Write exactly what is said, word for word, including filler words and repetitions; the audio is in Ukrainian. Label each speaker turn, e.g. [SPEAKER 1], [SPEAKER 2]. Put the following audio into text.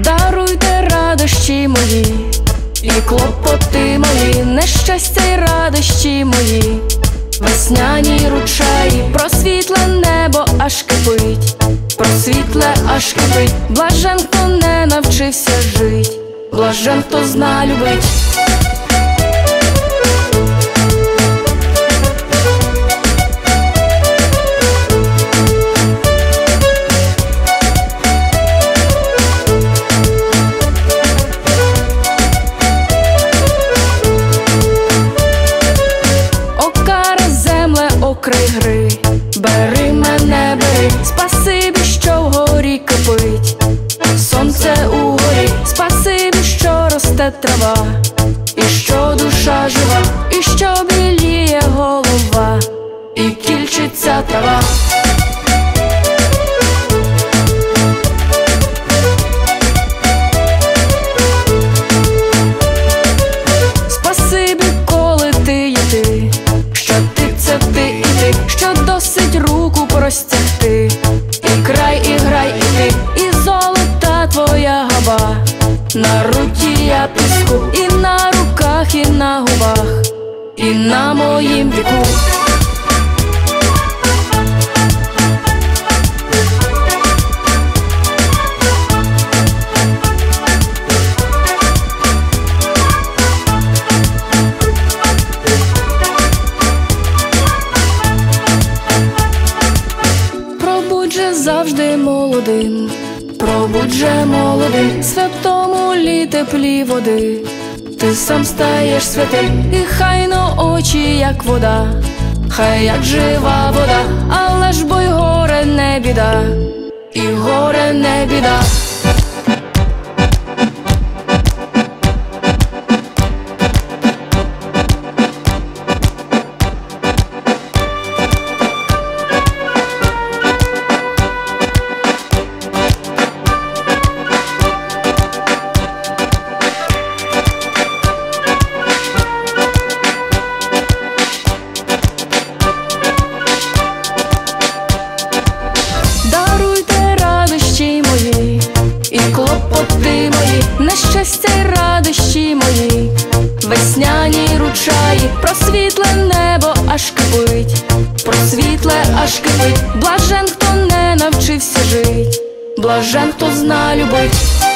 [SPEAKER 1] Даруйте радощі мої і клопоти мої, нещастя й радощі мої, весняні ручаї, просвітле небо аж кипить, просвітле аж кипить. Блажен, хто не навчився жить, блажен, хто зна любить. Окрий гри, бери мене, бери, спасибі, що вгорі кипить сонце угорі, спасибі, що росте трава, і що душа жива, і що біліє голова, і кільчиться трава. Спасибі, коли ти є ти, що ти це ти і ти, що досить руку простягти, і край, і грай, і ти, і золота твоя габа, на руті я піску, і на руках, і на губах, і на моїм віку. Завжди молодим, пробудь же молодим, святому лі теплі води, ти сам стаєш святим, і хай но очі, як вода, хай як жива вода, але ж бо й горе не біда, і горе не біда. І клопоти мої, нещастя й радощі мої, весняні ручаї, просвітле небо аж кипить, просвітле аж кипить. Блажен, хто не навчився жить, блажен, хто зна любить.